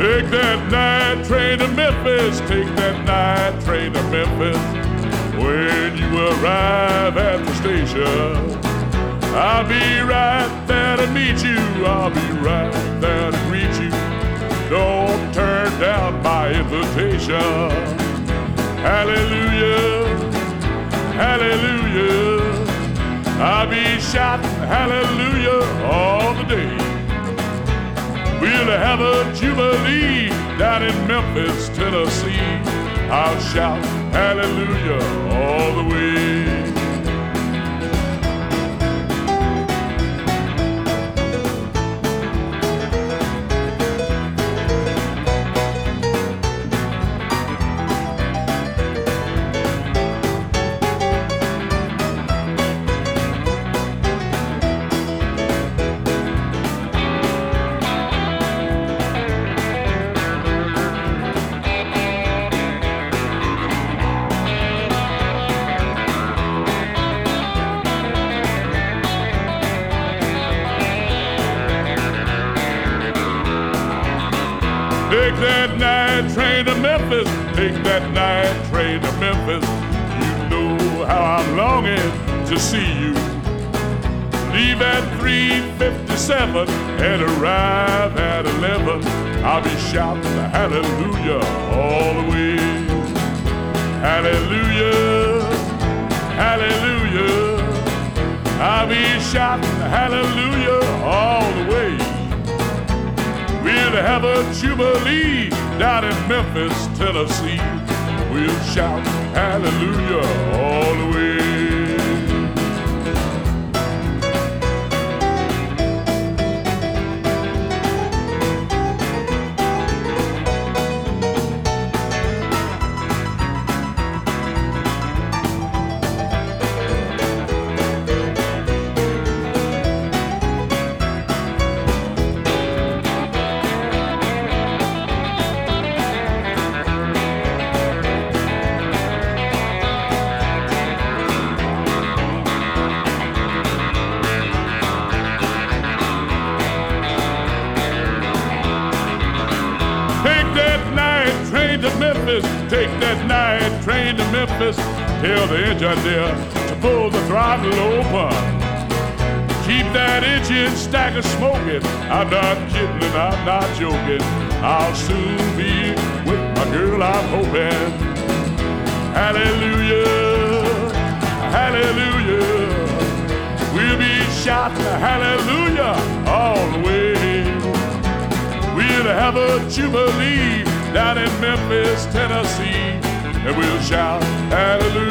Take that night train to Memphis, take that night train to Memphis. When you arrive at the station, I'll be right there to meet you, I'll be right there to greet you. Don't turn down my invitation. Hallelujah, hallelujah. I'll be shouting hallelujah all the day. We'll have a jubilee down in Memphis, Tennessee. I'll shout hallelujah all the way. Take that night train to Memphis, take that night train to Memphis. You know how I'm longing to see you. Leave at 3:57 and arrive at 11. I'll be shouting hallelujah all the way. Hallelujah, hallelujah. I'll be shouting hallelujah all the way. We'll have a jubilee down in Memphis, Tennessee. We'll shout hallelujah all the way. Memphis, take that night train to Memphis. Tell the engineer to pull the throttle open. Keep that engine stacker smoking. I'm not kidding and I'm not joking. I'll soon be with my girl, I'm hoping. Hallelujah, hallelujah. We'll be shouting hallelujah all the way. We'll have a jubilee down in Memphis, Tennessee, and we'll shout hallelujah.